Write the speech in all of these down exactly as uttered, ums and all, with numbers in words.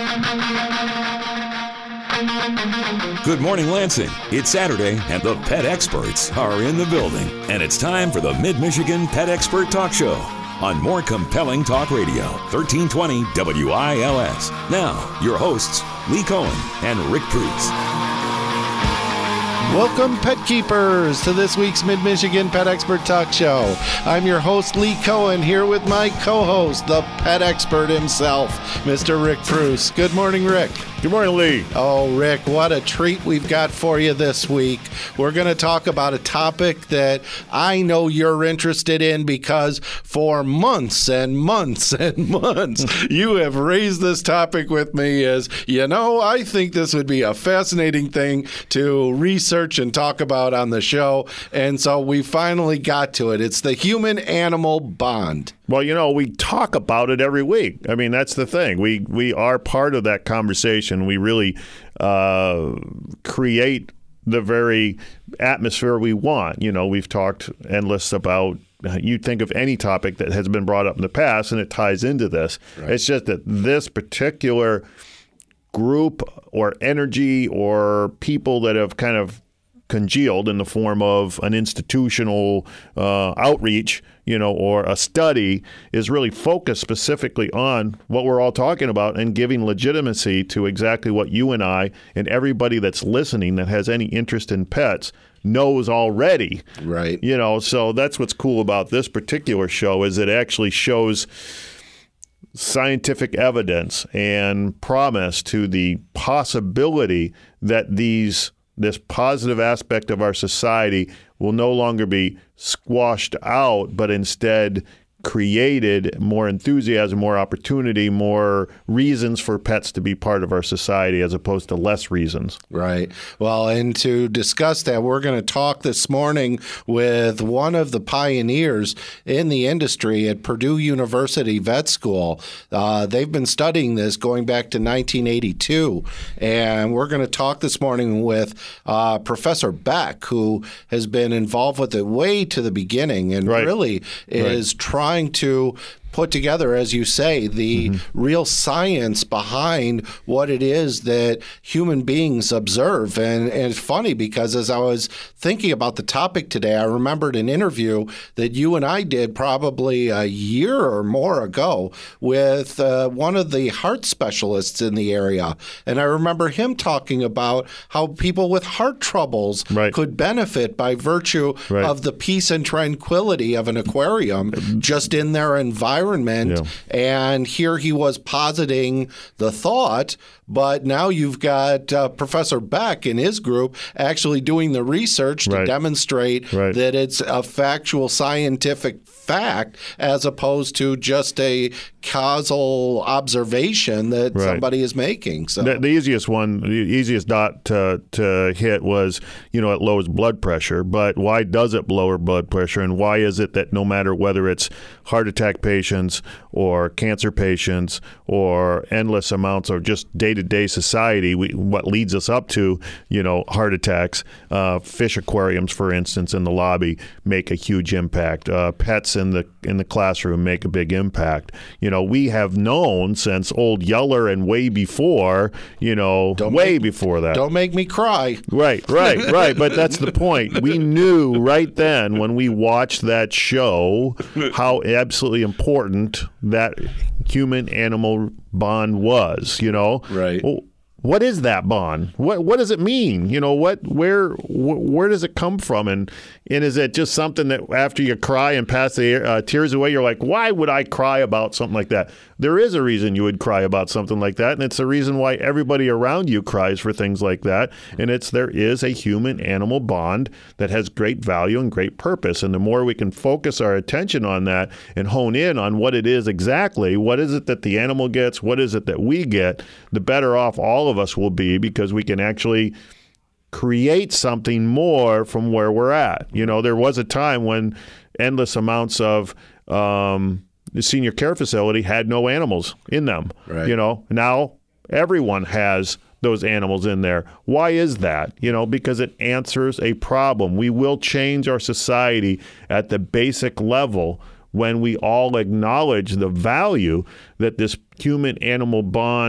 Good morning, Lansing. It's Saturday, and the pet experts are in the building. And it's time for the Mid-Michigan Pet Expert Talk Show on More Compelling Talk Radio, thirteen twenty W I L S. Now, your hosts, Lee Cohen and Rick Pruse. Welcome, pet keepers, to this week's Mid-Michigan Pet Expert Talk Show. I'm your host, Lee Cohen, here with my co-host, the pet expert himself, Mister Rick Pruse. Good morning, Rick. Good morning, Lee. Oh, Rick, what a treat we've got for you this week. We're going to talk about a topic that I know you're interested in because for months and months and months, you have raised this topic with me as, you know, I think this would be a fascinating thing to research and talk about on the show. And so we finally got to it. It's the human-animal bond. Well, you know, we talk about it every week. I mean, that's the thing. We we are part of that conversation. We really uh, create the very atmosphere we want. You know, we've talked endless about, you think of any topic that has been brought up in the past, and it ties into this. Right. It's just that this particular group or energy or people that have kind of congealed in the form of an institutional uh, outreach, you know, or a study is really focused specifically on what we're all talking about and giving legitimacy to exactly what you and I and everybody that's listening that has any interest in pets knows already. Right. You know, so that's what's cool about this particular show is it actually shows scientific evidence and promise to the possibility that these this positive aspect of our society will no longer be squashed out, but instead created more enthusiasm, more opportunity, more reasons for pets to be part of our society as opposed to less reasons. Right. Well, and to discuss that, we're going to talk this morning with one of the pioneers in the industry at Purdue University Vet School. Uh, they've been studying this going back to nineteen eighty-two, and we're going to talk this morning with uh, Professor Beck, who has been involved with it way to the beginning and right. really is right. trying trying to put together, as you say, the mm-hmm. real science behind what it is that human beings observe. And, and it's funny because as I was thinking about the topic today, I remembered an interview that you and I did probably a year or more ago with uh, one of the heart specialists in the area. And I remember him talking about how people with heart troubles right. could benefit by virtue right. of the peace and tranquility of an aquarium just in their environment. environment. Yeah. And here he was positing the thought, but now you've got uh, Professor Beck and his group actually doing the research to right. demonstrate right. that it's a factual scientific fact as opposed to just a causal observation that right. somebody is making. So the, the easiest one, the easiest dot to, to hit was, you know, it lowers blood pressure. But why does it lower blood pressure? And why is it that no matter whether it's heart attack patients or cancer patients or endless amounts of just day-to-day society, we, what leads us up to, you know, heart attacks, uh, fish aquariums, for instance, in the lobby make a huge impact. Uh, pets in the in the classroom make a big impact. You know, we have known since Old Yeller and way before, you know, don't way make, before that. Don't make me cry. Right, right, right. But that's the point. We knew right then when we watched that show how absolutely important that human-animal bond was, you know? Right. Well, what is that bond? What what does it mean? You know, what where wh- where does it come from? And and is it just something that after you cry and pass the uh, tears away, you're like, why would I cry about something like that? There is a reason you would cry about something like that, and it's the reason why everybody around you cries for things like that. And it's there is a human-animal bond that has great value and great purpose. And the more we can focus our attention on that and hone in on what it is exactly, what is it that the animal gets, what is it that we get, the better off all of us will be, because we can actually create something more from where we're at. You know, there was a time when endless amounts of um, the senior care facility had no animals in them. Right. You know, now everyone has those animals in there. Why is that? You know, because it answers a problem. We will change our society at the basic level when we all acknowledge the value that this human-animal bond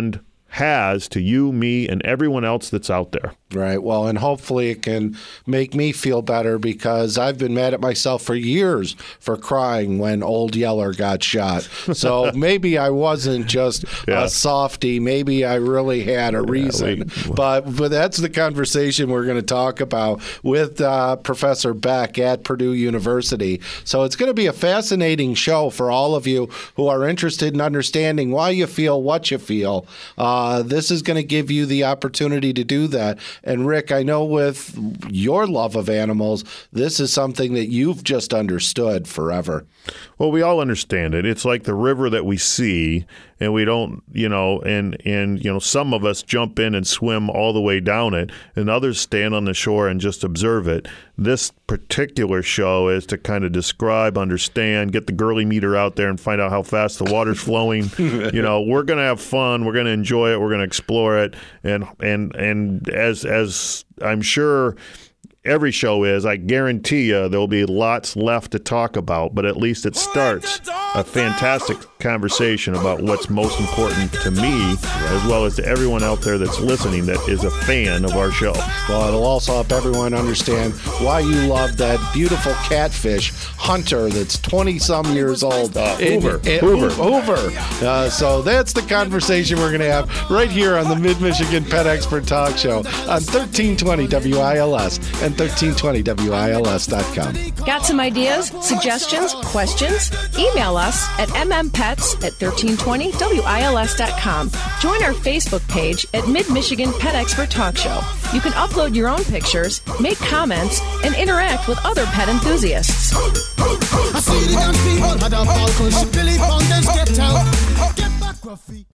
has to you, me, and everyone else that's out there. Right. Well, and hopefully it can make me feel better, because I've been mad at myself for years for crying when Old Yeller got shot. So maybe I wasn't just Yeah. a softie. Maybe I really had a reason. we- but, but that's the conversation we're going to talk about with uh, Professor Beck at Purdue University. So it's going to be a fascinating show for all of you who are interested in understanding why you feel what you feel. Uh, this is going to give you the opportunity to do that. And Rick, I know with your love of animals, this is something that you've just understood forever. Well, we all understand it. It's like the river that we see, and we don't, you know, and, and, you know, some of us jump in and swim all the way down it, and others stand on the shore and just observe it. This particular show is to kind of describe, understand, get the girly meter out there and find out how fast the water's flowing. You know, we're going to have fun. We're going to enjoy it. We're going to explore it. And, and, and as, as I'm sure every show is, I guarantee you there'll be lots left to talk about, but at least it starts a fantastic conversation about what's most important to me, as well as to everyone out there that's listening that is a fan of our show. Well, it'll also help everyone understand why you love that beautiful catfish, Hunter, that's twenty-some years old. Uh, In- Hoover. in- Hoover. Hoover. Uh, so that's the conversation we're going to have right here on the Mid-Michigan Pet Expert Talk Show on thirteen twenty W I L S and thirteen twenty W I L S dot com. Got some ideas, suggestions, questions? Email us at m m pets at thirteen twenty W I L S dot com. Join our Facebook page at Mid-Michigan Pet Expert Talk Show. You can upload your own pictures, make comments, and interact with other pet enthusiasts. I see the young people had a falcon, she believe on them get out. Get back, Ruffy.